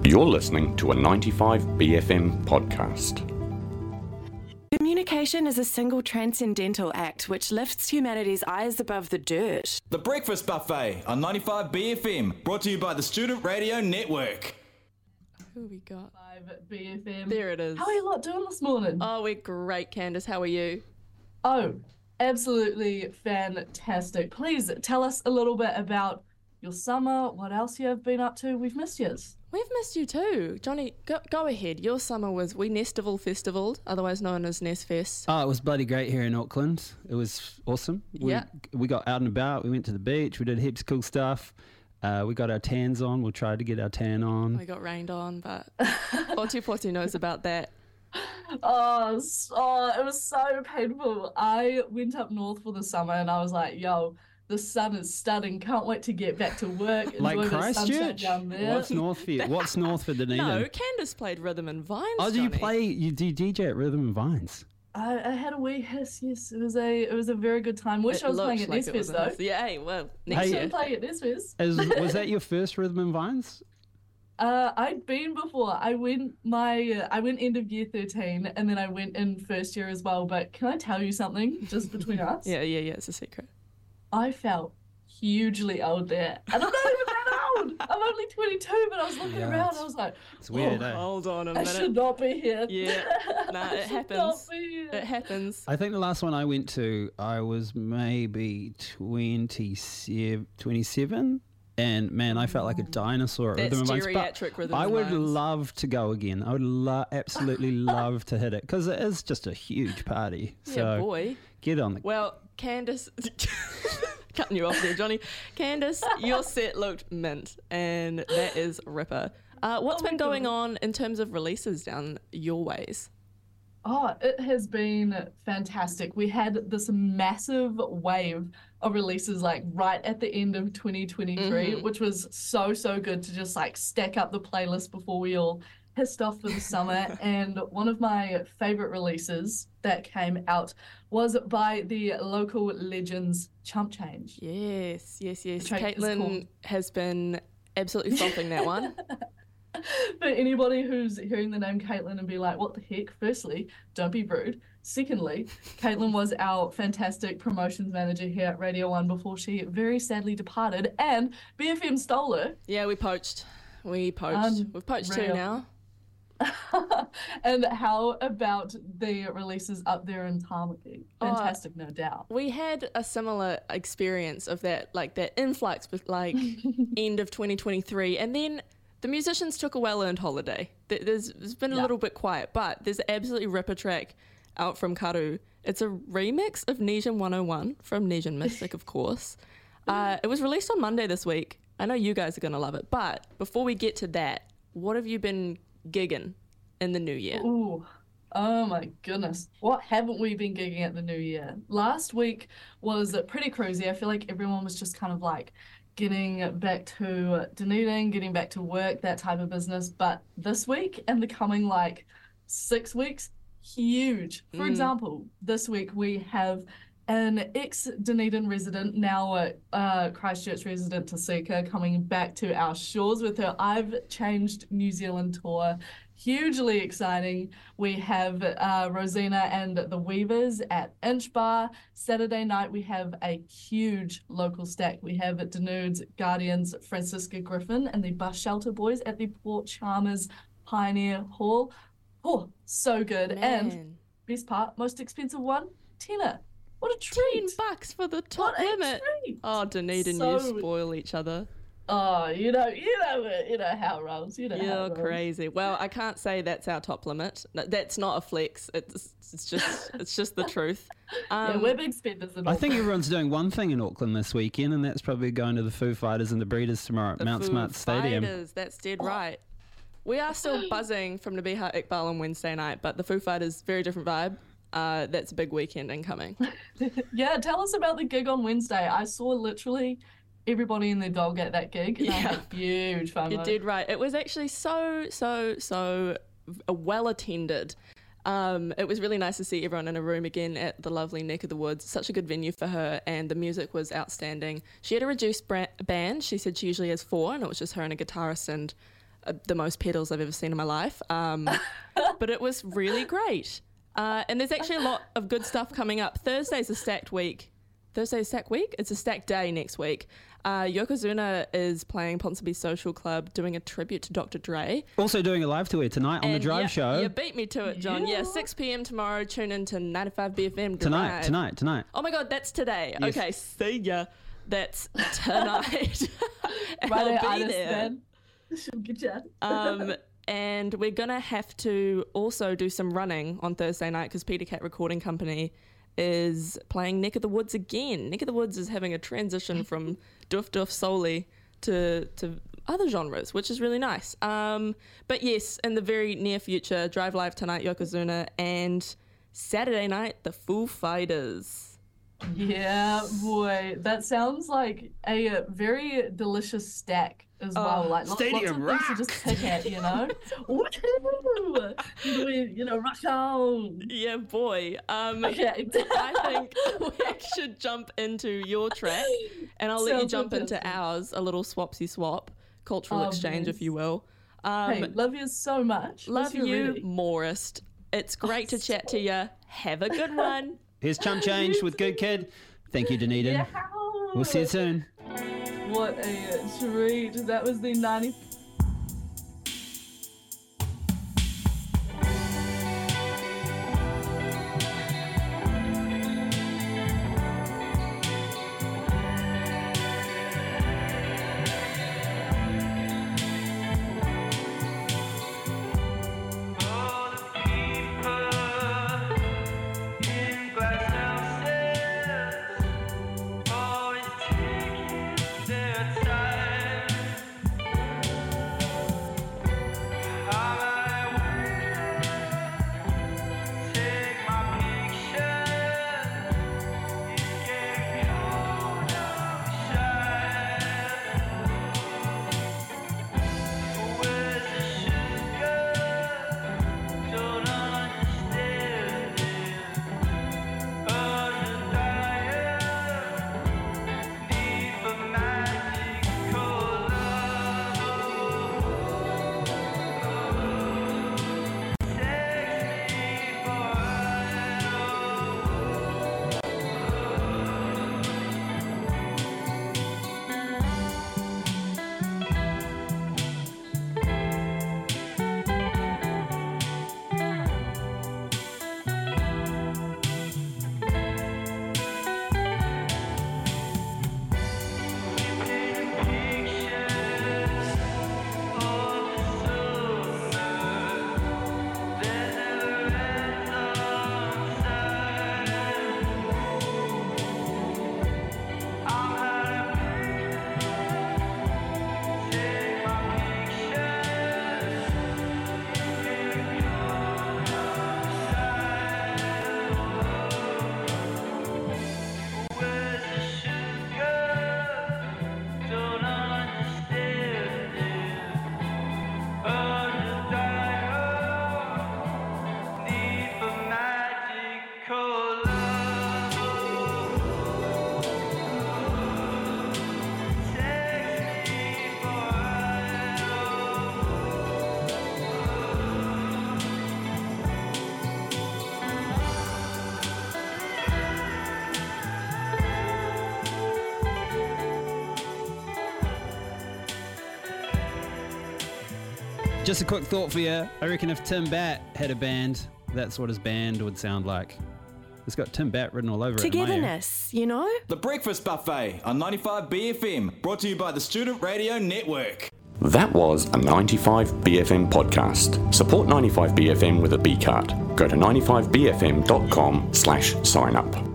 You're listening to a 95BFM podcast. Communication is a single transcendental act which lifts humanity's eyes above the dirt. The Breakfast Buffet on 95BFM, brought to you by the Student Radio Network. Who we got? 5BFM. There it is. How are you lot doing this morning? Oh, we're great, Candice. How are you? Oh, absolutely fantastic. Please tell us a little bit about your summer, what else you have been up to. We've missed yous. We've missed you too. Johnny, go ahead. Your summer was, we Nestival Festivaled, otherwise known as Nest Fest. Oh, it was bloody great here in Auckland. It was awesome. We got out and about. We went to the beach. We did heaps of cool stuff. We got our tans on. We tried to get our tan on. We got rained on, but Potu knows about that. Oh, it was so painful. I went up north for the summer and I was like, yo, the sun is stunning. Can't wait to get back to work. Like enjoy the sunshine Christchurch? down there. What's north for you? What's north for Dunedin? No, Candice played Rhythm and Vines, Oh, do you Johnny. you DJ at Rhythm and Vines? I had a wee hiss, yes. It was a very good time. Wish I was playing at looked like it Nest was Fest though. Yeah, hey, well, I next should year. play at Nest Fest. Was that your first Rhythm and Vines? I'd been before. I went end of year 13 and then I went in first year as well. But can I tell you something just between us? Yeah, it's a secret. I felt hugely old there. And I'm not even that old. I'm only 22, but I was looking around. I was like, It's weird, eh? Hold on a I minute. should not be here. Yeah, nah, it I should happens. not be here. It happens. I think the last one I went to, I was maybe 27. And man, I felt like a dinosaur at That's Rhythm and Vines. geriatric Rhythm I and would Vines. love to go again. I would absolutely love to hit it because it is just a huge party. So Yeah, boy. get on the. Well, Candice, cutting you off there, Johnny. Candice, your set looked mint, and that is ripper. What's been going on in terms of releases down your ways? Oh, it has been fantastic. We had this massive wave of releases like right at the end of 2023, which was so good to just like stack up the playlist before we all pissed off for the summer. And one of my favorite releases that came out was by the local legends Chump Change. Yes. track is Caitlin called- has been absolutely thumping that one. For anybody who's hearing the name Caitlin and be like, what the heck? Firstly, don't be rude. Secondly, Caitlin was our fantastic promotions manager here at Radio 1 before she very sadly departed, and BFM stole her. Yeah, we poached. We've poached two Unreal. now. And how about the releases up there in Tamaki? Fantastic, no doubt. We had a similar experience of that, like that influx with like end of 2023, and then the musicians took a well-earned holiday. There's been a little bit quiet, but there's an absolutely ripper track out from Karu. It's a remix of Nesian 101 from Nesian Mystic, of course. It was released on Monday this week. I know you guys are going to love it, but before we get to that, what have you been gigging in the new year? Ooh. Oh my goodness. What haven't we been gigging at the new year? Last week was pretty crazy. I feel like everyone was just kind of like getting back to Dunedin, getting back to work, that type of business. But this week and the coming like 6 weeks, huge. For example, this week we have an ex-Dunedin resident, now Christchurch resident Tasika, coming back to our shores with her I've Changed New Zealand tour. Hugely exciting. We have Rosina and the Weavers at Inch Bar. Saturday night we have a huge local stack. We have Danude's Guardians, Francisca Griffin and the Bus Shelter Boys at the Port Chalmers Pioneer Hall. Oh, so good. And Man. best part, most expensive one, tenner. What a treat. $10 for the top What a limit. treat. Oh, Dunedin, So- you spoil each other. Oh, you know how it rolls. You know how You're it rolls. crazy. Well, I can't say that's our top limit. That's not a flex. It's just the truth. Yeah, we're big spenders in I think Auckland. everyone's doing one thing in Auckland this weekend, and that's probably going to the Foo Fighters and the Breeders tomorrow at The Mount Foo Smart Stadium. Fighters, that's dead right. We are still buzzing from Nabiha Iqbal on Wednesday night, but the Foo Fighters, very different vibe. That's a big weekend incoming. Yeah, tell us about the gig on Wednesday. I saw literally everybody and their dog at that gig, and I had huge fun. You did right. It was actually so well attended. It was really nice to see everyone in a room again at the lovely Neck of the Woods. Such a good venue for her, and the music was outstanding. She had a reduced band. She said she usually has 4, and it was just her and a guitarist and the most pedals I've ever seen in my life. But it was really great. And there's actually a lot of good stuff coming up. Thursday's a stacked week. Thursday's a stacked week? It's a stacked day next week. Yokozuna is playing Ponsonby Social Club, doing a tribute to Dr. Dre. Also doing a live tour tonight on the Drive Show. You beat me to it, John. Yeah, 6 p.m. tomorrow. Tune in to 95 BFM Drive. Tonight. Oh my God, that's today. Yes. Okay, see ya. That's tonight. Right, I'll be there. then. She'll get you. And we're going to have to also do some running on Thursday night because Peter Cat Recording Company is playing Neck of the Woods again. Neck of the Woods is having a transition from doof doof solely to other genres, which is really nice. But yes, in the very near future, Drive Live tonight, Yokozuna, and Saturday night, the Foo Fighters. Yeah, boy, that sounds like a very delicious stack as well. Like lots of Stadium things to just pick at, you know. Woohoo! You know, rock on. Yeah, boy. Okay. I think we should jump into your track, and I'll let you Sounds jump into fantastic. ours, a little swapsy swap, cultural exchange, yes. if you will. Hey, love you so much. Love Let's you, get ready. Morist. It's great to chat to you. Have a good one. Here's Chump Change with Good Kid. Thank you, Dunedin. Yeah. We'll see you soon. What a treat. That was the 90. Just a quick thought for you. I reckon if Tim Batt had a band, that's what his band would sound like. It's got Tim Batt written all over it. in my ear. Togetherness, you know? The Breakfast Buffet on 95 BFM, brought to you by the Student Radio Network. That was a 95 BFM podcast. Support 95 BFM with a B card. Go to 95bfm.com/sign up.